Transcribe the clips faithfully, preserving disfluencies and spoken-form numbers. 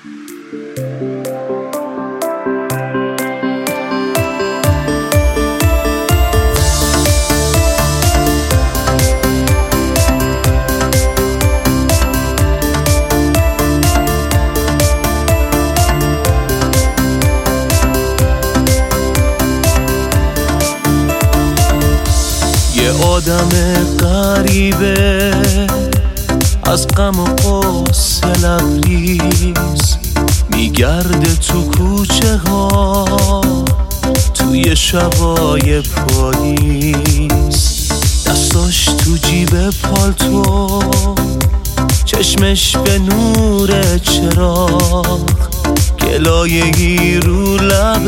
آدم غریبه از غم و غصه لبریز میگرده تو کوچه ها توی شبای پاییز، دستاش تو جیب پالتو، چشمش به نور چراغ، گلایه‌ای رو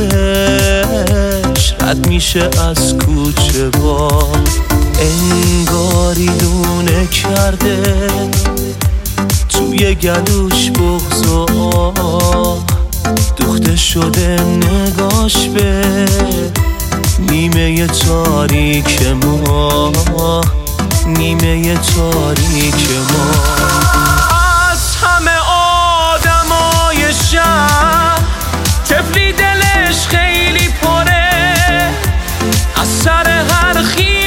لبش رد میشه از کوچه با انگاری لونه کرده توی گلوش بغض و آه، دوخته شده نگاش به نیمه تاریک ما، نیمه تاریک ما. از همه آدمای شهر طفلی دلش خیلی پره، از سر هر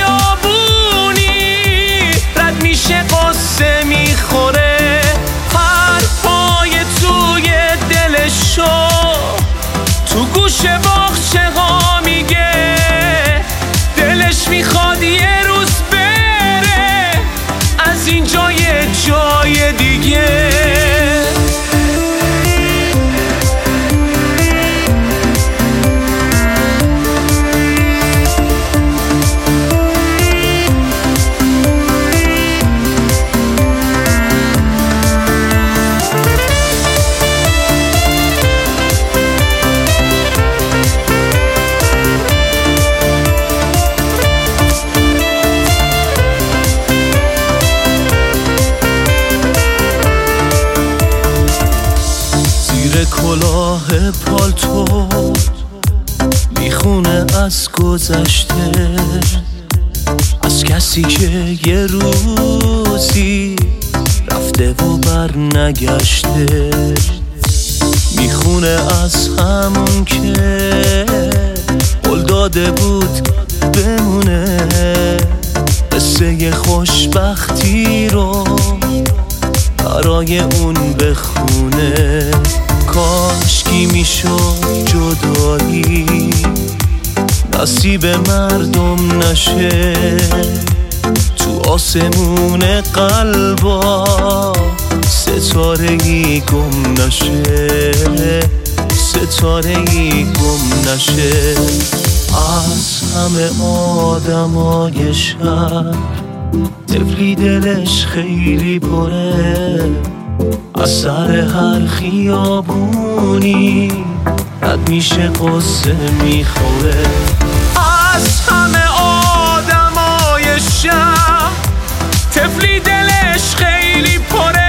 خیابونی رد میشه قصه میخوره، هر پای توی دلشو تو گوش باغچه ها میگه دلش میخواد یه روز بره از اینجا یه جای دیگه. کلاه پالتو میخونه از گذشته، از کسی که یه روزی رفته و بر نگشته، میخونه از همون که قول داده بود بمونه، قصه خوشبختی رو برای اون بخونه. کاشکی میشد جدایی نصیب مردم نشه، تو آسمون قلبا ستاره‌ای گم نشه، ستاره‌ای گم نشه. از همه آدمای شهر طفلی دلش خیلی پره، از سر هر خیابونی رد میشه قصه میخوره. از همه آدمای شهر طفلی دلش خیلی پره،